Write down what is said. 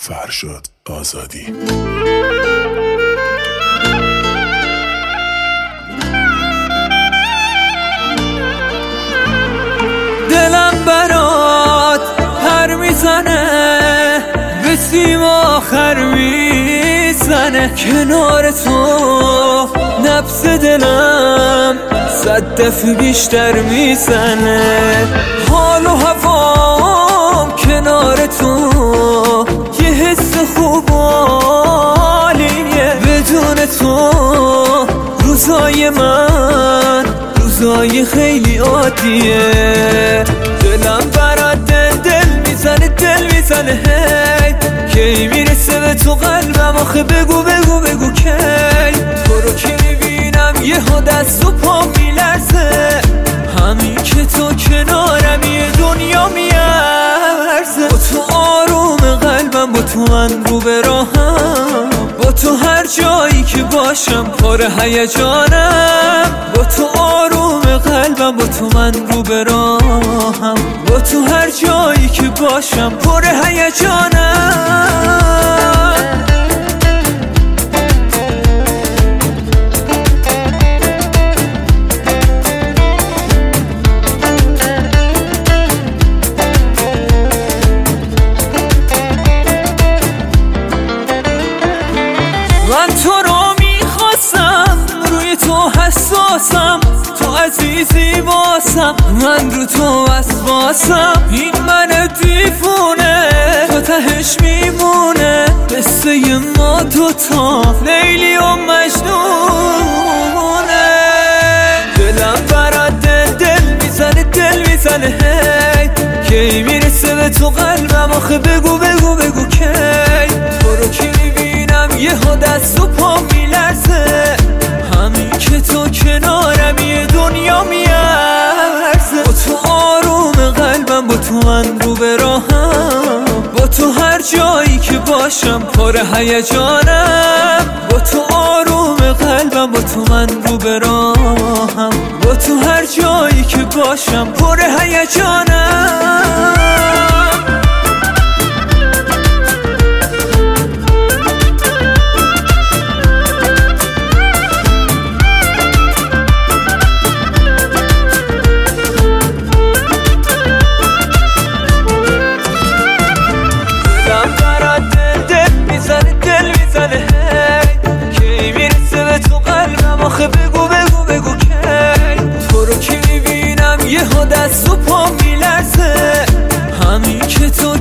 فرشاد آزادی. دلم برات پر میزنه، به سیم آخر میزنه، کنار تو نبض دلم 100 دفعه بیشتر میزنه. حال و هوام کنار تو یه حس خوب و عالیه، بدون تو روزای من روزای خیلی عادیه. دلم برات دل میزنه هی، کی میرسه به تو قلبم آخه بگو کی. تو رو که میبینم یهو دست و پا میلرزه، همین که تو کنارم یه دنیا میارزه. با تو آروم قلبم، با تو من رو به راهم، با تو هر جایی که باشم پر هیجانم. با تو آروم قلبم، با تو من رو به راهم، با تو هر جایی که باشم پر هیجانم. من تو رو میخواستم، روی تو حساسم، تو عزیزی واسم، من رو تو وسواسم. این من دیوونه تو تهش میمونه، قصه ما دوتا لیلی و مجنونه. دلم برات دل میزنه هی، کی میرسه به تو قلبم آخه بگو کی. تو رو که میبینم یهو دست و پا میلرزه، همین که تو کنارم یه دنیا میارزه. با تو آروم قلبم، با تو من رو به راهم، با تو هر جایی که باشم پر هیجانم. با تو آروم قلبم، با تو من رو به راهم، با تو هر جایی که باشم پر هیجانم. آخه بگو کی. تو رو که میبینم یهو دست و پا میلرزه، همین که تو